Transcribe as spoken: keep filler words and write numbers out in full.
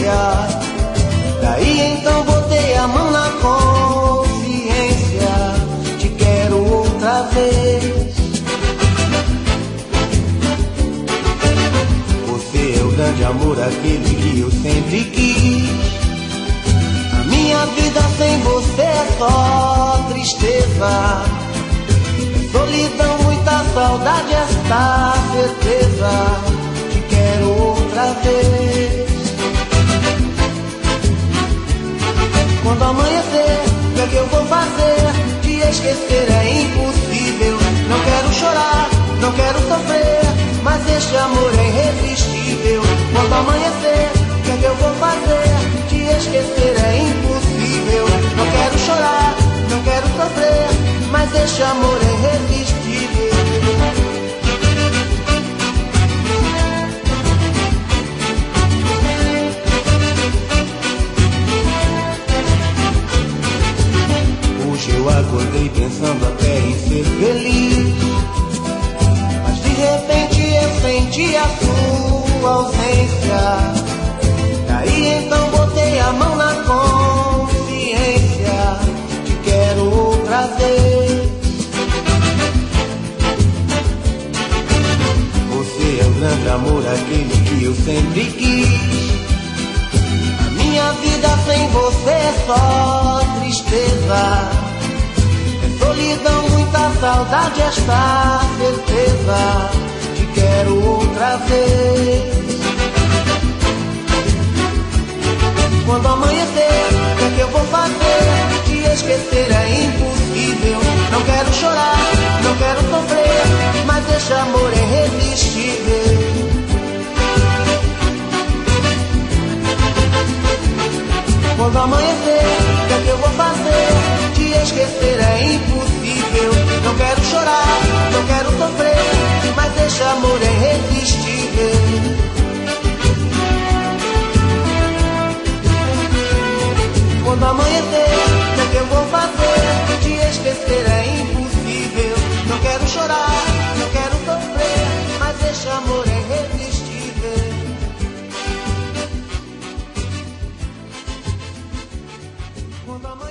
Daí então botei a mão na consciência, te quero outra vez. Você é o grande amor, aquele que eu sempre quis. A minha vida sem você é só tristeza, solidão, muita saudade, esta certeza, te quero outra vez. Quando amanhecer, o que é que eu vou fazer? Te esquecer é impossível. Não quero chorar, não quero sofrer, mas este amor é irresistível. Quando amanhecer, o que é que eu vou fazer? Te esquecer é impossível. Não quero chorar, não quero sofrer, mas este amor é irresistível. Eu acordei pensando até em ser feliz, mas de repente eu senti a sua ausência. Daí então botei a mão na consciência, te quero outra vez. Você é o grande amor, aquele que eu sempre quis. A minha vida sem você é só tristeza, solidão, muita saudade, esta certeza, te quero outra vez. Quando amanhecer, o que é que eu vou fazer? Te esquecer é impossível. Não quero chorar, não quero sofrer, mas este amor é irresistível. Quando amanhecer, o que é que eu vou fazer? Te esquecer é impossível. Não quero chorar, não quero sofrer, mas este amor é irresistível. Quando amanhecer, o que é que eu vou fazer? Te esquecer é impossível. Não quero chorar, não quero sofrer, mas este amor é irresistível. Quando amanhecer